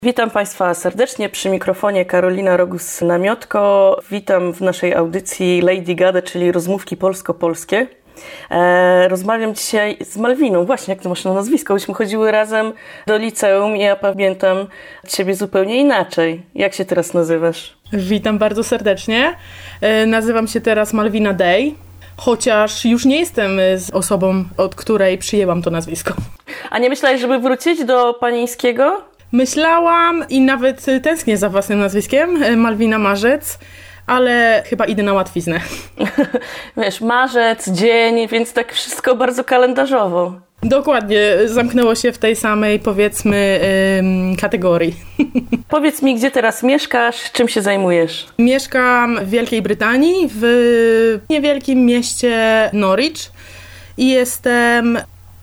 Witam Państwa serdecznie, przy mikrofonie Karolina Rogus-Namiotko. Witam w naszej audycji Lady Gada, czyli rozmówki polsko-polskie. Rozmawiam dzisiaj z Malwiną. Właśnie, jak to masz na nazwisko? Myśmy chodziły razem do liceum i ja pamiętam Ciebie zupełnie inaczej. Jak się teraz nazywasz? Witam bardzo serdecznie. Nazywam się teraz Malwina Day, chociaż już nie jestem osobą, od której przyjęłam to nazwisko. A nie myślałeś, żeby wrócić do panieńskiego? Myślałam i nawet tęsknię za własnym nazwiskiem, Malwina Marzec, ale chyba idę na łatwiznę. Wiesz, marzec, dzień, więc tak wszystko bardzo kalendarzowo. Dokładnie, zamknęło się w tej samej, powiedzmy, kategorii. Powiedz mi, gdzie teraz mieszkasz, czym się zajmujesz? Mieszkam w Wielkiej Brytanii, w niewielkim mieście Norwich i jestem...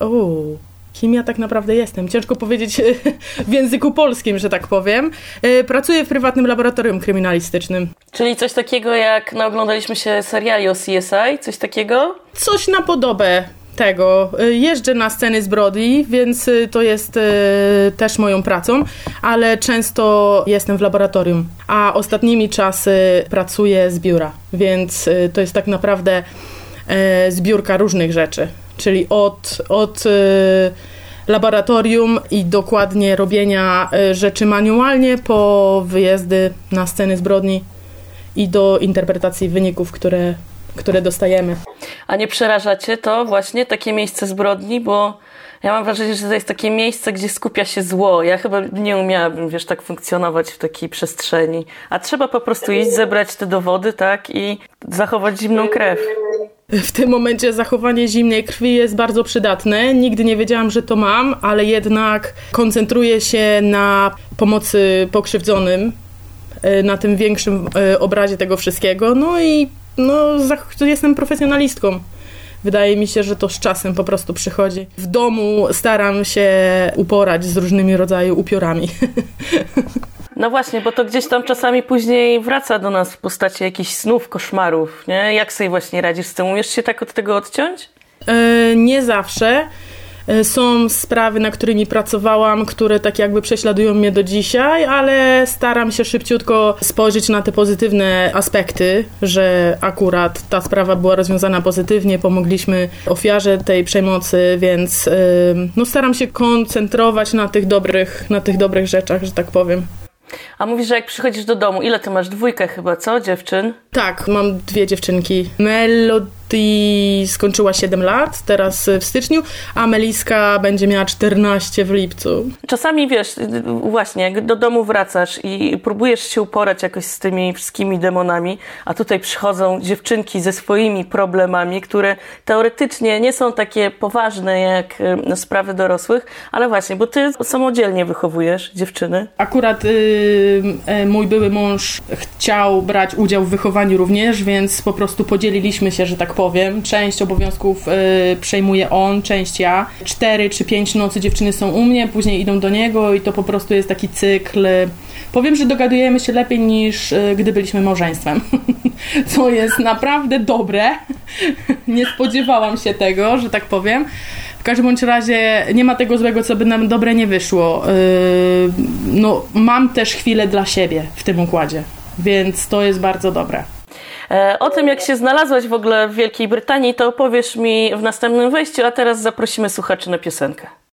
Kim ja tak naprawdę jestem? Ciężko powiedzieć w języku polskim, że tak powiem. Pracuję w prywatnym laboratorium kryminalistycznym. Czyli coś takiego jak, oglądaliśmy się seriali o CSI, coś takiego? Coś na podobę tego. Jeżdżę na sceny zbrodni, więc to jest też moją pracą, ale często jestem w laboratorium, a ostatnimi czasy pracuję z biura, więc to jest tak naprawdę zbiórka różnych rzeczy. Czyli od laboratorium i dokładnie robienia rzeczy manualnie po wyjazdy na sceny zbrodni i do interpretacji wyników, które dostajemy. A nie przeraża Cię to właśnie takie miejsce zbrodni, bo ja mam wrażenie, że to jest takie miejsce, gdzie skupia się zło. Ja chyba nie umiałabym, tak funkcjonować w takiej przestrzeni. A trzeba po prostu iść, zebrać te dowody, tak, i zachować zimną krew. W tym momencie zachowanie zimnej krwi jest bardzo przydatne. Nigdy nie wiedziałam, że to mam, ale jednak koncentruję się na pomocy pokrzywdzonym, na tym większym obrazie tego wszystkiego. Jestem profesjonalistką. Wydaje mi się, że to z czasem po prostu przychodzi. W domu staram się uporać z różnymi rodzaju upiorami. No właśnie, bo to gdzieś tam czasami później wraca do nas w postaci jakichś snów, koszmarów, nie? Jak sobie właśnie radzisz z tym? Umiesz się tak od tego odciąć? Nie zawsze. Są sprawy, na którymi pracowałam, które tak jakby prześladują mnie do dzisiaj, ale staram się szybciutko spojrzeć na te pozytywne aspekty, że akurat ta sprawa była rozwiązana pozytywnie, pomogliśmy ofiarze tej przemocy, więc staram się koncentrować na tych dobrych rzeczach, że tak powiem. A mówisz, że jak przychodzisz do domu, ile ty masz? 2 chyba, co? Dziewczyn? Tak, mam 2 dziewczynki. Melody skończyła 7 lat, teraz w styczniu, a Meliska będzie miała 14 w lipcu. Czasami wiesz, właśnie, jak do domu wracasz i próbujesz się uporać jakoś z tymi wszystkimi demonami, a tutaj przychodzą dziewczynki ze swoimi problemami, które teoretycznie nie są takie poważne jak sprawy dorosłych, ale właśnie, bo ty samodzielnie wychowujesz dziewczyny. Akurat mój były mąż chciał brać udział w wychowaniu również, więc po prostu podzieliliśmy się, że tak powiem. Część obowiązków przejmuje on, część ja. 4 czy 5 nocy dziewczyny są u mnie, później idą do niego i to po prostu jest taki cykl. Powiem, że dogadujemy się lepiej niż gdy byliśmy małżeństwem. Co jest naprawdę dobre. Nie spodziewałam się tego, że tak powiem. W każdym bądź razie nie ma tego złego, co by nam dobre nie wyszło. Mam też chwilę dla siebie w tym układzie, więc to jest bardzo dobre. O tym, jak się znalazłaś w ogóle w Wielkiej Brytanii, to opowiesz mi w następnym wejściu, a teraz zaprosimy słuchaczy na piosenkę.